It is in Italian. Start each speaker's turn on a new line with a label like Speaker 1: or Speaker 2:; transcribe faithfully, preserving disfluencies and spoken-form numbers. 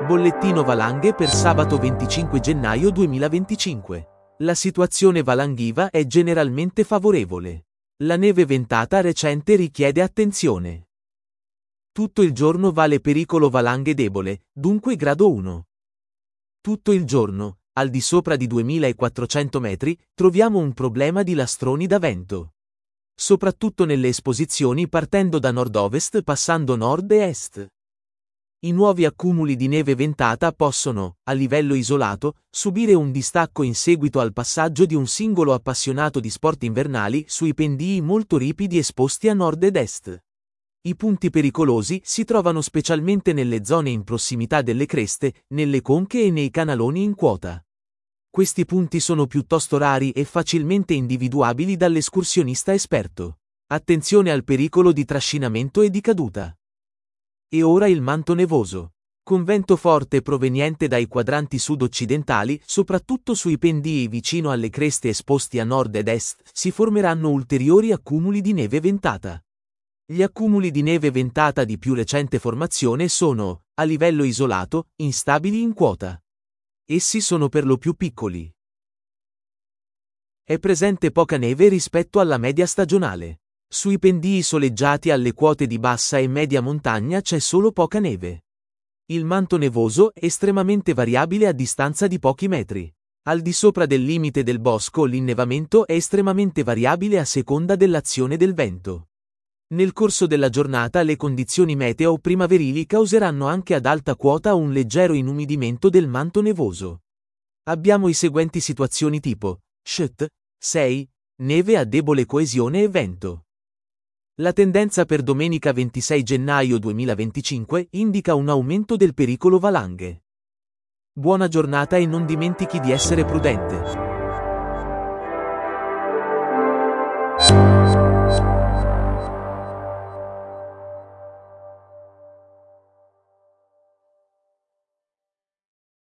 Speaker 1: Bollettino valanghe per sabato venticinque gennaio duemilaventicinque. La situazione valanghiva è generalmente favorevole. La neve ventata recente richiede attenzione. Tutto il giorno vale pericolo valanghe debole, dunque grado uno. Tutto il giorno, al di sopra di duemilaquattrocento metri, troviamo un problema di lastroni da vento. Soprattutto nelle esposizioni partendo da nord-ovest passando nord e est. I nuovi accumuli di neve ventata possono, a livello isolato, subire un distacco in seguito al passaggio di un singolo appassionato di sport invernali sui pendii molto ripidi esposti a nord ed est. I punti pericolosi si trovano specialmente nelle zone in prossimità delle creste, nelle conche e nei canaloni in quota. Questi punti sono piuttosto rari e facilmente individuabili dall'escursionista esperto. Attenzione al pericolo di trascinamento e di caduta. E ora il manto nevoso. Con vento forte proveniente dai quadranti sud-occidentali, soprattutto sui pendii vicino alle creste esposti a nord ed est, si formeranno ulteriori accumuli di neve ventata. Gli accumuli di neve ventata di più recente formazione sono, a livello isolato, instabili in quota. Essi sono per lo più piccoli. È presente poca neve rispetto alla media stagionale. Sui pendii soleggiati alle quote di bassa e media montagna c'è solo poca neve. Il manto nevoso è estremamente variabile a distanza di pochi metri. Al di sopra del limite del bosco l'innevamento è estremamente variabile a seconda dell'azione del vento. Nel corso della giornata le condizioni meteo primaverili causeranno anche ad alta quota un leggero inumidimento del manto nevoso. Abbiamo i seguenti situazioni tipo: S H T sei, neve a debole coesione e vento. La tendenza per domenica ventisei gennaio duemilaventicinque indica un aumento del pericolo valanghe. Buona giornata e non dimentichi di essere prudente.